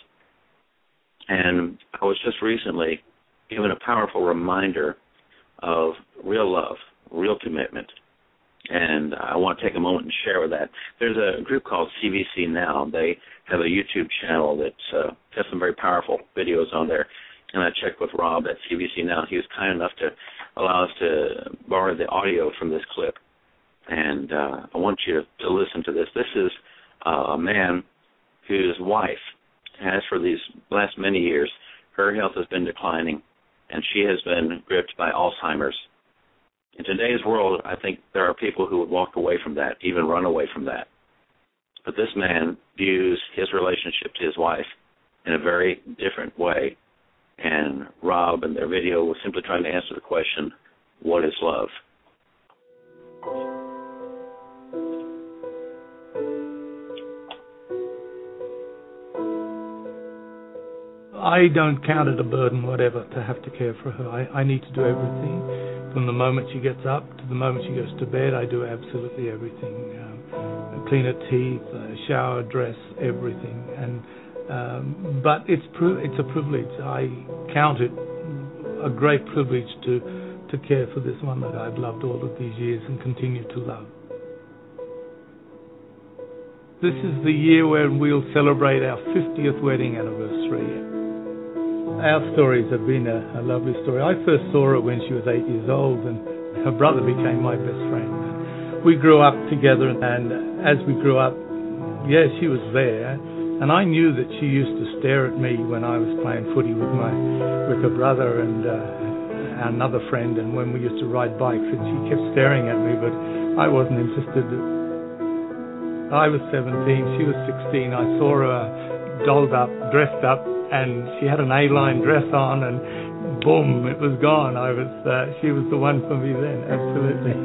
And I was just recently given a powerful reminder of real love, real commitment. And I want to take a moment and share with that. There's a group called CVC Now. They have a YouTube channel that has some very powerful videos on there. And I checked with Rob at CVC Now. He was kind enough to allow us to borrow the audio from this clip. And I want you to listen to this. This is a man whose wife has, for these last many years, her health has been declining, and she has been gripped by Alzheimer's. In today's world, I think there are people who would walk away from that, even run away from that. But this man views his relationship to his wife in a very different way. And Rob, in their video, was simply trying to answer the question, what is love? I don't count it a burden, whatever, to have to care for her. I need to do everything. From the moment she gets up to the moment she goes to bed, I do absolutely everything. Clean her teeth, shower, dress, everything. And but it's a privilege. I count it a great privilege to care for this one that I've loved all of these years and continue to love. This is the year when we'll celebrate our 50th wedding anniversary. Our stories have been a lovely story. I first saw her when she was 8 years old, and her brother became my best friend. We grew up together, and as we grew up, she was there, and I knew that she used to stare at me when I was playing footy with her brother and another friend, and when we used to ride bikes, and she kept staring at me, but I wasn't interested. I was 17, she was 16. I saw her dolled up, dressed up, and she had an A-line dress on, and boom, it was gone. She was the one for me then, absolutely.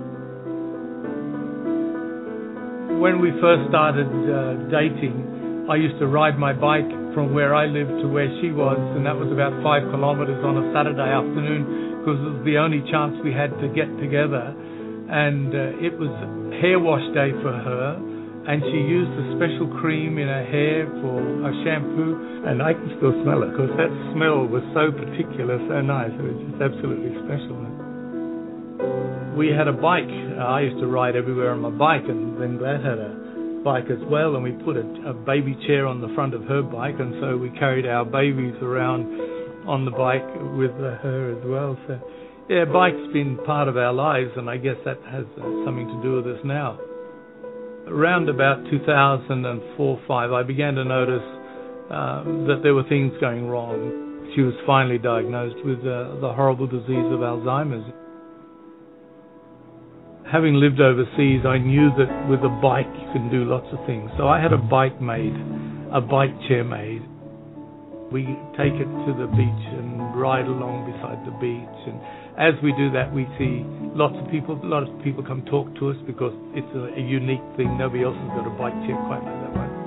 When we first started dating, I used to ride my bike from where I lived to where she was, and that was about 5 kilometers on a Saturday afternoon because it was the only chance we had to get together. And it was hair wash day for her, and she used a special cream in her hair for a shampoo, and I can still smell it because that smell was so particular, so nice. It was just absolutely special. We had a bike. I used to ride everywhere on my bike, and then Glad had a bike as well, and we put a baby chair on the front of her bike, and so we carried our babies around on the bike with her as well. So yeah, bike's been part of our lives, and I guess that has something to do with us now. Around about 2004-05, I began to notice that there were things going wrong. She was finally diagnosed with the horrible disease of Alzheimer's. Having lived overseas, I knew that with a bike you can do lots of things. So I had a bike made, a bike chair made. We take it to the beach and ride along beside the beach. And as we do that, we see lots of people. A lot of people come talk to us because it's a unique thing. Nobody else has got a bike chair quite like that one.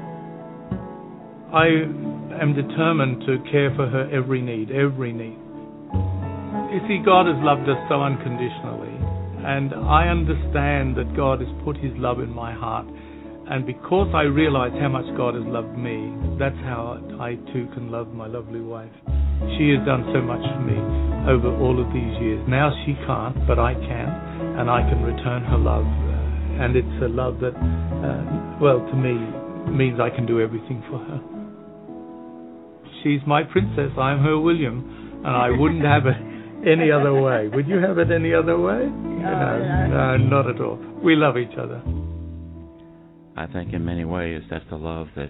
I am determined to care for her every need, every need. You see, God has loved us so unconditionally. And I understand that God has put his love in my heart. And because I realize how much God has loved me, that's how I too can love my lovely wife. She has done so much for me over all of these years. Now she can't, but I can, and I can return her love. And it's a love that, to me, means I can do everything for her. She's my princess. I'm her William, and I wouldn't have it any other way. Would you have it any other way? No, not at all. We love each other. I think in many ways that's the love that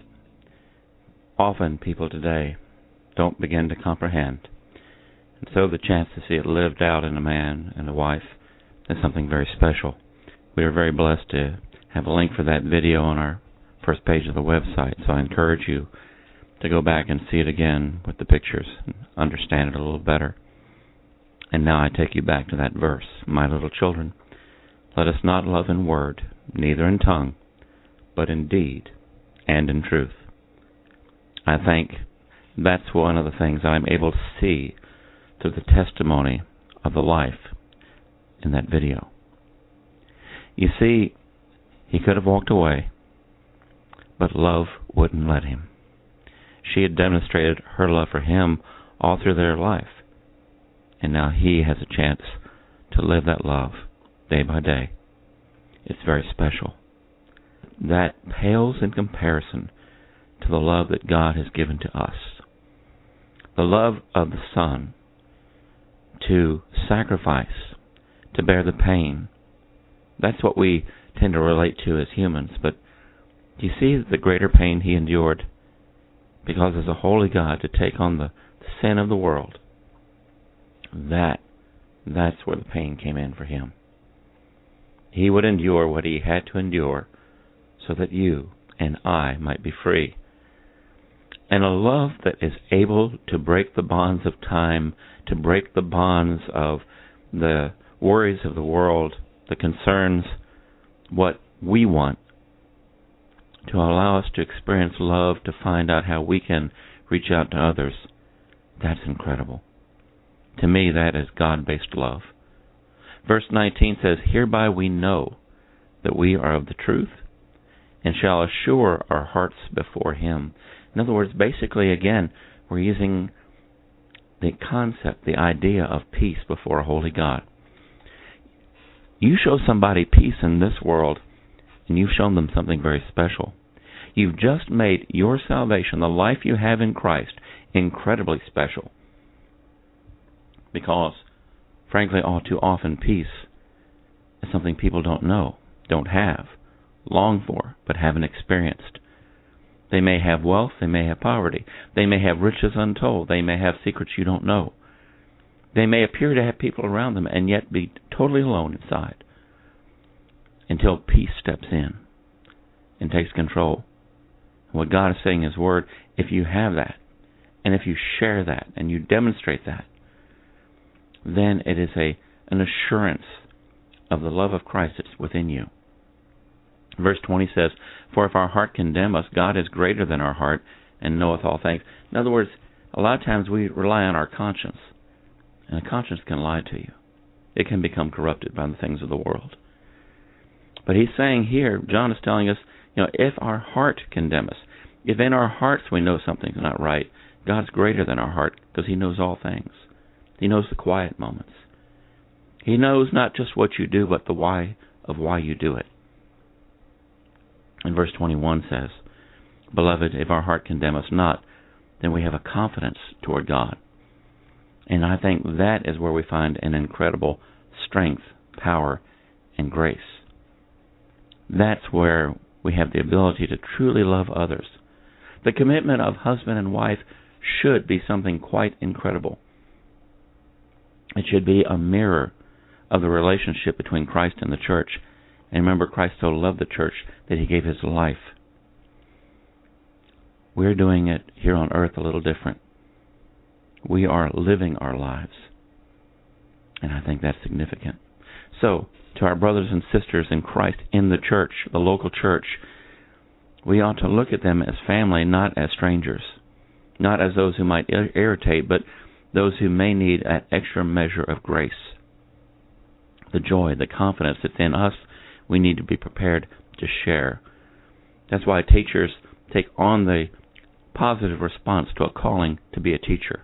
often people today don't begin to comprehend. And so the chance to see it lived out in a man and a wife is something very special. We are very blessed to have a link for that video on our first page of the website, so I encourage you to go back and see it again with the pictures and understand it a little better. And now I take you back to that verse, my little children, let us not love in word, neither in tongue, but in deed and in truth. I think that's one of the things I'm able to see through the testimony of the life in that video. You see, he could have walked away, but love wouldn't let him. She had demonstrated her love for him all through their life, and now he has a chance to live that love day by day. It's very special. That pales in comparison to the love that God has given to us. The love of the Son to sacrifice, to bear the pain. That's what we tend to relate to as humans. But do you see the greater pain he endured? Because as a holy God, to take on the sin of the world, that's where the pain came in for him. He would endure what he had to endure so that you and I might be free. And a love that is able to break the bonds of time, to break the bonds of the worries of the world, the concerns, what we want, to allow us to experience love, to find out how we can reach out to others. That's incredible. To me, that is God-based love. Verse 19 says, hereby we know that we are of the truth and shall assure our hearts before him. In other words, basically, again, we're using the concept, the idea of peace before a holy God. You show somebody peace in this world, and you've shown them something very special. You've just made your salvation, the life you have in Christ, incredibly special. Because, frankly, all too often, peace is something people don't know, don't have, long for, but haven't experienced. They may have wealth, they may have poverty, they may have riches untold, they may have secrets you don't know. They may appear to have people around them and yet be totally alone inside until peace steps in and takes control. What God is saying in His Word, if you have that, and if you share that, and you demonstrate that, then it is an assurance of the love of Christ that's within you. Verse 20 says, "For if our heart condemn us, God is greater than our heart and knoweth all things." In other words, a lot of times we rely on our conscience, and a conscience can lie to you. It can become corrupted by the things of the world. But he's saying here, John is telling us, if our heart condemn us, if in our hearts we know something's not right, God's greater than our heart because he knows all things. He knows the quiet moments. He knows not just what you do, but the why of why you do it. And verse 21 says, "Beloved, if our heart condemn us not, then we have a confidence toward God." And I think that is where we find an incredible strength, power, and grace. That's where we have the ability to truly love others. The commitment of husband and wife should be something quite incredible. It should be a mirror of the relationship between Christ and the church. And remember, Christ so loved the church that he gave his life. We're doing it here on earth a little different. We are living our lives. And I think that's significant. So, to our brothers and sisters in Christ in the church, the local church, we ought to look at them as family, not as strangers. Not as those who might irritate, but those who may need an extra measure of grace. The joy, the confidence that's in us, we need to be prepared to share. That's why teachers take on the positive response to a calling to be a teacher.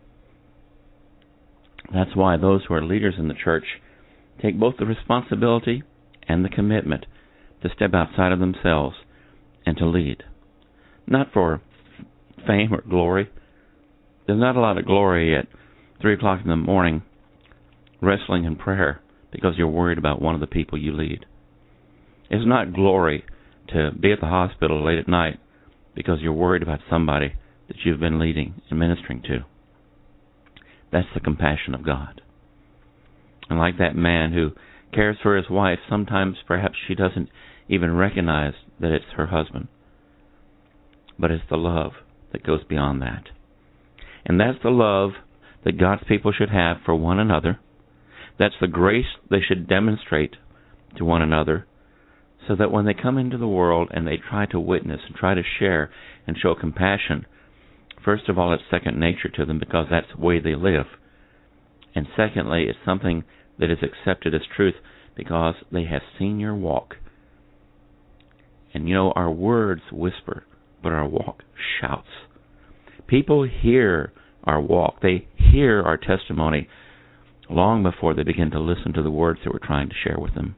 That's why those who are leaders in the church take both the responsibility and the commitment to step outside of themselves and to lead. Not for fame or glory. There's not a lot of glory at 3 o'clock in the morning wrestling in prayer because you're worried about one of the people you lead. It's not glory to be at the hospital late at night because you're worried about somebody that you've been leading and ministering to. That's the compassion of God. And like that man who cares for his wife, sometimes perhaps she doesn't even recognize that it's her husband. But it's the love that goes beyond that. And that's the love that God's people should have for one another. That's the grace they should demonstrate to one another, so that when they come into the world and they try to witness and try to share and show compassion, first of all, it's second nature to them because that's the way they live. And secondly, it's something that is accepted as truth because they have seen your walk. And our words whisper, but our walk shouts. People hear our walk. They hear our testimony long before they begin to listen to the words that we're trying to share with them.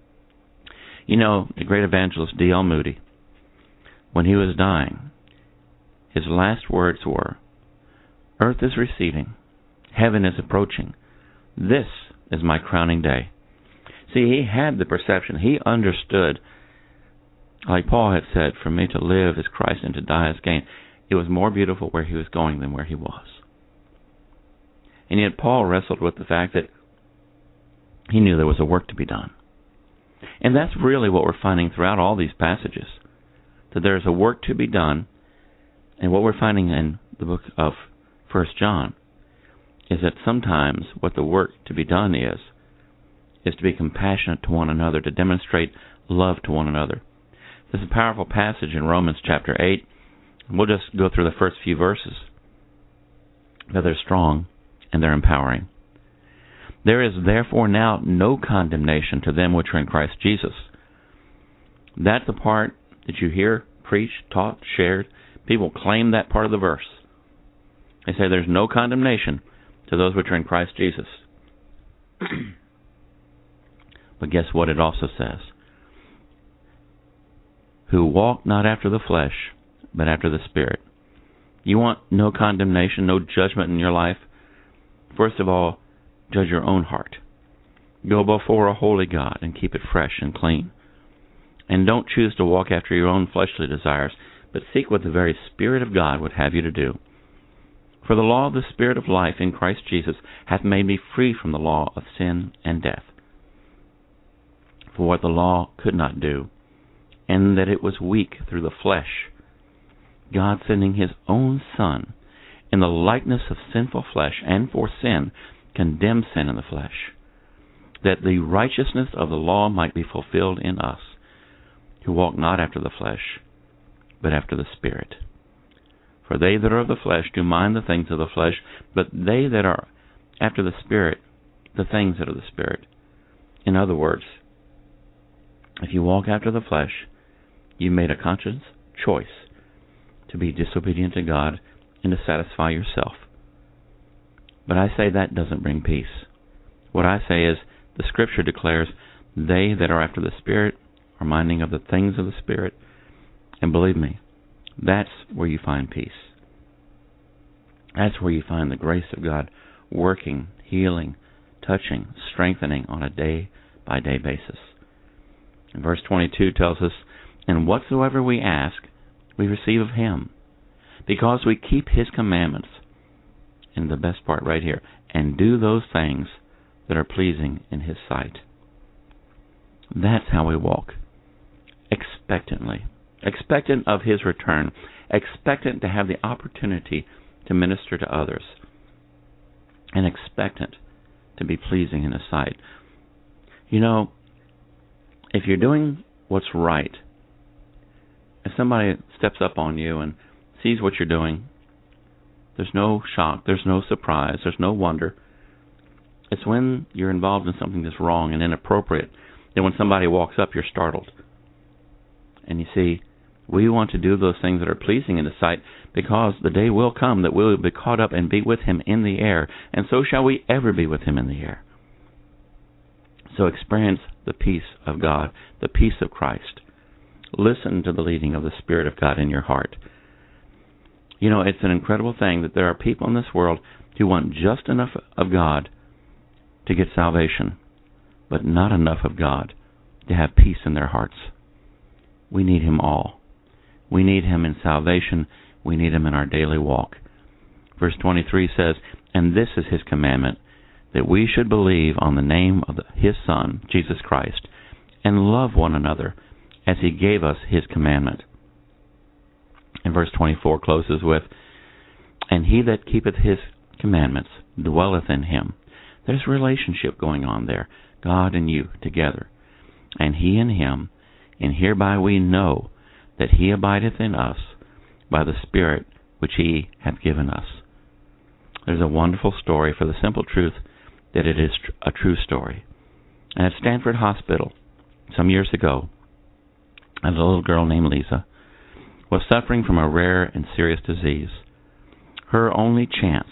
The great evangelist D.L. Moody, when he was dying, his last words were, "Earth is receding. Heaven is approaching. This is my crowning day." See, he had the perception. He understood, like Paul had said, "For me to live is Christ and to die is gain." It was more beautiful where he was going than where he was. And yet Paul wrestled with the fact that he knew there was a work to be done. And that's really what we're finding throughout all these passages, that there's a work to be done. And what we're finding in the book of 1 John is that sometimes what the work to be done is to be compassionate to one another, to demonstrate love to one another. There's a powerful passage in Romans chapter 8. We'll just go through the first few verses, but they're strong and they're empowering. "There is therefore now no condemnation to them which are in Christ Jesus." That's the part that you hear preached, taught, shared. People claim that part of the verse. They say there's no condemnation to those which are in Christ Jesus. But guess what it also says? "Who walk not after the flesh, but after the Spirit." You want no condemnation, no judgment in your life? First of all, judge your own heart. Go before a holy God and keep it fresh and clean. And don't choose to walk after your own fleshly desires, but seek what the very Spirit of God would have you to do. "For the law of the Spirit of life in Christ Jesus hath made me free from the law of sin and death." For what the law could not do, and that it was weak through the flesh, God sending his own Son in the likeness of sinful flesh, and for sin, condemned sin in the flesh, that the righteousness of the law might be fulfilled in us, who walk not after the flesh, but after the Spirit. For they that are of the flesh do mind the things of the flesh, but they that are after the Spirit, the things that are the Spirit. In other words, if you walk after the flesh, you made a conscious choice to be disobedient to God and to satisfy yourself. But I say that doesn't bring peace. What I say is, the Scripture declares, they that are after the Spirit are minding of the things of the Spirit. And believe me, that's where you find peace. That's where you find the grace of God working, healing, touching, strengthening on a day-by-day basis. And verse 22 tells us, and whatsoever we ask, we receive of Him, because we keep His commandments. And the best part right here, and do those things that are pleasing in His sight. That's how we walk. Expectantly. Expectant of His return. Expectant to have the opportunity to minister to others. And expectant to be pleasing in His sight. You know, if you're doing what's right, if somebody steps up on you and sees what you're doing, there's no shock, there's no surprise, there's no wonder. It's when you're involved in something that's wrong and inappropriate that when somebody walks up, you're startled. And you see, we want to do those things that are pleasing in His sight, because the day will come that we will be caught up and be with Him in the air, and so shall we ever be with Him in the air. So experience the peace of God, the peace of Christ. Listen to the leading of the Spirit of God in your heart. You know, it's an incredible thing that there are people in this world who want just enough of God to get salvation, but not enough of God to have peace in their hearts. We need Him all. We need Him in salvation. We need Him in our daily walk. Verse 23 says, and this is His commandment, that we should believe on the name of His Son, Jesus Christ, and love one another as He gave us His commandment. And verse 24 closes with, and he that keepeth His commandments dwelleth in Him. There's a relationship going on there, God and you together, and He in Him, and hereby we know that He abideth in us by the Spirit which He hath given us. There's a wonderful story for the simple truth that it is a true story. And at Stanford Hospital, some years ago, a little girl named Lisa was suffering from a rare and serious disease. Her only chance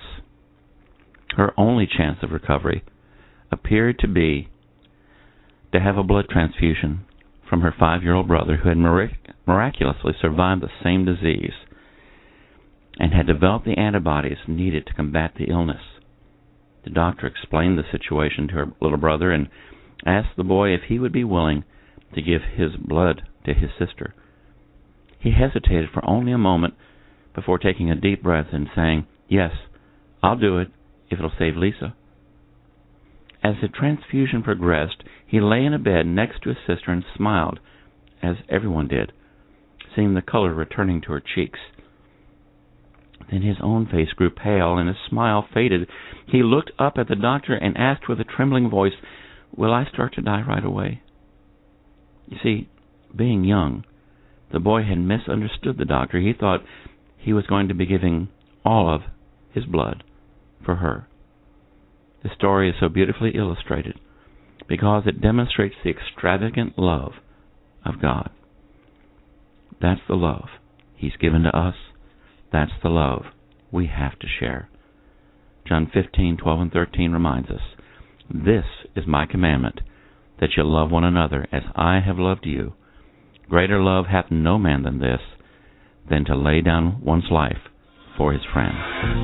of recovery appeared to be to have a blood transfusion from her 5-year-old brother, who had miraculously survived the same disease and had developed the antibodies needed to combat the illness. The doctor explained the situation to her little brother and asked the boy if he would be willing to give his blood to his sister. He hesitated for only a moment before taking a deep breath and saying, yes, I'll do it if it'll save Lisa. As the transfusion progressed, he lay in a bed next to his sister and smiled, as everyone did, seeing the color returning to her cheeks. Then his own face grew pale and his smile faded. He looked up at the doctor and asked with a trembling voice, will I start to die right away? You see, being young, the boy had misunderstood the doctor. He thought he was going to be giving all of his blood for her. The story is so beautifully illustrated because it demonstrates the extravagant love of God. That's the love He's given to us. That's the love we have to share. John 15:12 and 13 reminds us, this is my commandment, that you love one another as I have loved you. Greater love hath no man than this, than to lay down one's life for his friend.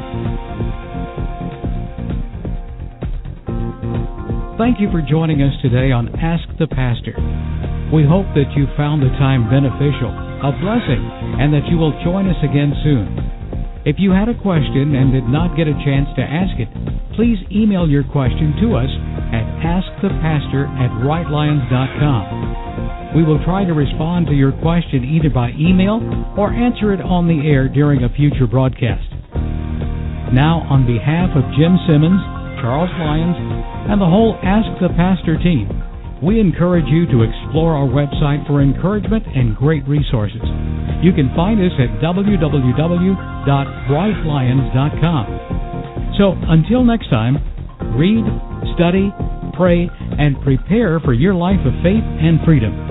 Thank you for joining us today on Ask the Pastor. We hope that you found the time beneficial, a blessing, and that you will join us again soon. If you had a question and did not get a chance to ask it, please email your question to us at askthepastor@rightlions.com. We will try to respond to your question either by email or answer it on the air during a future broadcast. Now, on behalf of Jim Simmons, Charles Lyons, and the whole Ask the Pastor team, we encourage you to explore our website for encouragement and great resources. You can find us at www.brightlions.com. So until next time, read, study, pray, and prepare for your life of faith and freedom.